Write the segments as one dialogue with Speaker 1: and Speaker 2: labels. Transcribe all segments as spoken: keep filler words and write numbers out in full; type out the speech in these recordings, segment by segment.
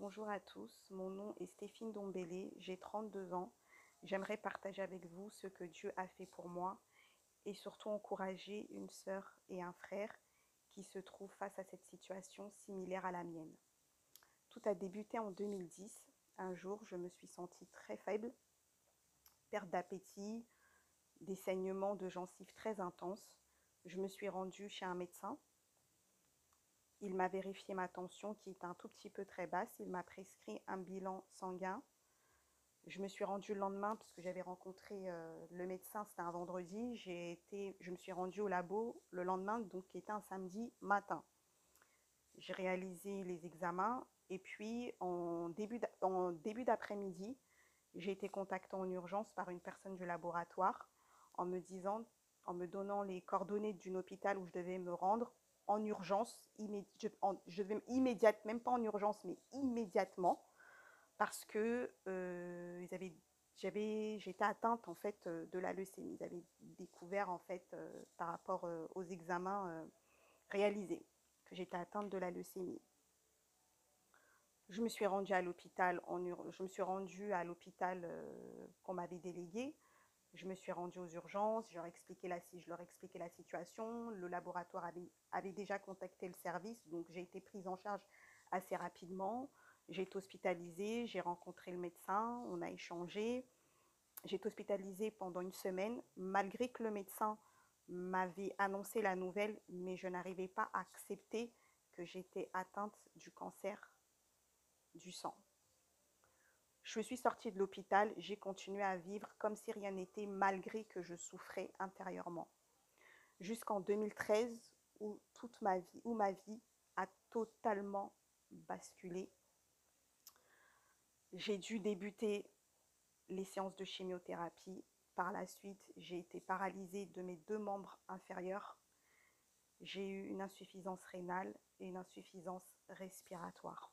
Speaker 1: Bonjour à tous, mon nom est Stéphine Dombélé, j'ai trente-deux ans. J'aimerais partager avec vous ce que Dieu a fait pour moi et surtout encourager une sœur et un frère qui se trouvent face à cette situation similaire à la mienne. Tout a débuté en deux mille dix. Un jour, je me suis sentie très faible, perte d'appétit, des saignements de gencives très intenses. Je me suis rendue chez un médecin. Il m'a vérifié ma tension qui est un tout petit peu très basse. Il m'a prescrit un bilan sanguin. Je me suis rendue le lendemain parce que j'avais rencontré euh, le médecin, c'était un vendredi. J'ai été, je me suis rendue au labo le lendemain, donc qui était un samedi matin. J'ai réalisé les examens et puis en début d'après-midi, j'ai été contactée en urgence par une personne du laboratoire en me disant, en me donnant les coordonnées d'un hôpital où je devais me rendre en urgence, immédi je, en, je devais immédiate, même pas en urgence, mais immédiatement, parce que euh, ils avaient, j'avais, j'étais atteinte en fait euh, de la leucémie. Ils avaient découvert en fait euh, par rapport euh, aux examens euh, réalisés que j'étais atteinte de la leucémie. Je me suis rendue à l'hôpital en je me suis rendue à l'hôpital euh, qu'on m'avait délégué. Je me suis rendue aux urgences, je leur, expliqué la, je leur expliquais la situation. Le laboratoire avait, avait déjà contacté le service, donc j'ai été prise en charge assez rapidement. J'ai été hospitalisée, j'ai rencontré le médecin, on a échangé. J'ai été hospitalisée pendant une semaine, malgré que le médecin m'avait annoncé la nouvelle, mais je n'arrivais pas à accepter que j'étais atteinte du cancer du sang. Je suis sortie de l'hôpital, j'ai continué à vivre comme si rien n'était, malgré que je souffrais intérieurement. Jusqu'en deux mille treize, où toute ma vie, où ma vie a totalement basculé. J'ai dû débuter les séances de chimiothérapie. Par la suite, j'ai été paralysée de mes deux membres inférieurs. J'ai eu une insuffisance rénale et une insuffisance respiratoire.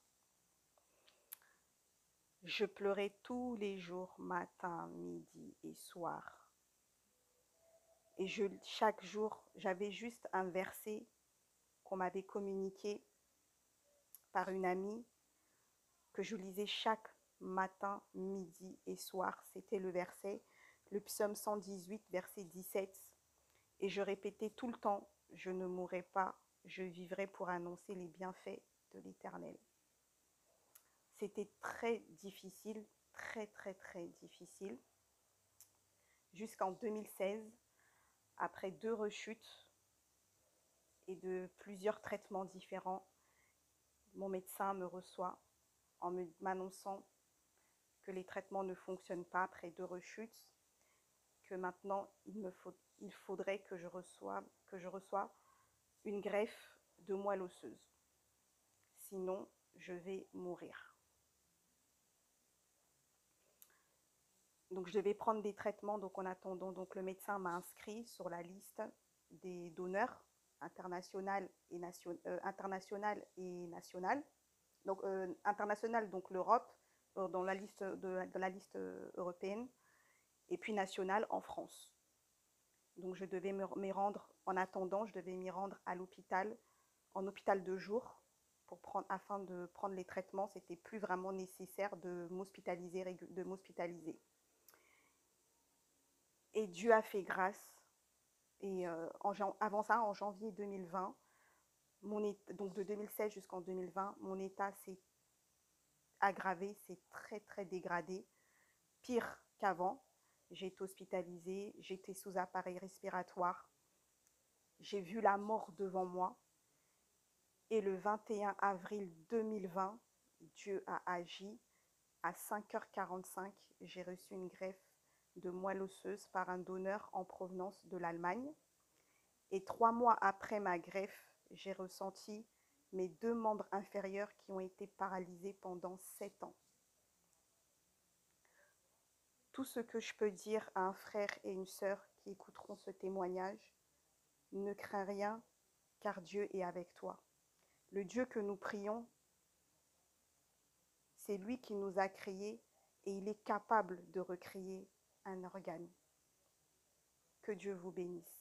Speaker 1: Je pleurais tous les jours, matin, midi et soir. Et je, chaque jour, j'avais juste un verset qu'on m'avait communiqué par une amie que je lisais chaque matin, midi et soir. C'était le verset, le psaume cent dix-huit, verset dix-sept. Et je répétais tout le temps, je ne mourrai pas, je vivrai pour annoncer les bienfaits de l'Éternel. C'était très difficile, très très très difficile. Jusqu'en deux mille seize, après deux rechutes et de plusieurs traitements différents, mon médecin me reçoit en m'annonçant que les traitements ne fonctionnent pas après deux rechutes, que maintenant il, me faut, il faudrait que je reçoive, que je reçoive une greffe de moelle osseuse. Sinon, je vais mourir. Donc, je devais prendre des traitements. Donc, en attendant, donc, le médecin m'a inscrit sur la liste des donneurs international et, nation, euh, international et national. Donc, euh, international, donc l'Europe, euh, dans la liste, de, de la liste européenne, et puis national en France. Donc, je devais m'y rendre, en attendant, je devais m'y rendre à l'hôpital, en hôpital de jour, pour prendre, afin de prendre les traitements. C'était plus vraiment nécessaire de m'hospitaliser, de m'hospitaliser. Et Dieu a fait grâce. Et euh, en, avant ça, en janvier deux mille vingt, mon état, donc de deux mille seize jusqu'en deux mille vingt, mon état s'est aggravé, s'est très très dégradé, pire qu'avant. J'ai été hospitalisée, j'étais sous appareil respiratoire, j'ai vu la mort devant moi. Et le vingt et un avril deux mille vingt, Dieu a agi. À cinq heures quarante-cinq, j'ai reçu une greffe de moelle osseuse par un donneur en provenance de l'Allemagne. Et trois mois après ma greffe, j'ai ressenti mes deux membres inférieurs qui ont été paralysés pendant sept ans. Tout ce que je peux dire à un frère et une sœur qui écouteront ce témoignage, ne crains rien, car Dieu est avec toi. Le Dieu que nous prions, c'est lui qui nous a créés et il est capable de recréer un organe. Que Dieu vous bénisse.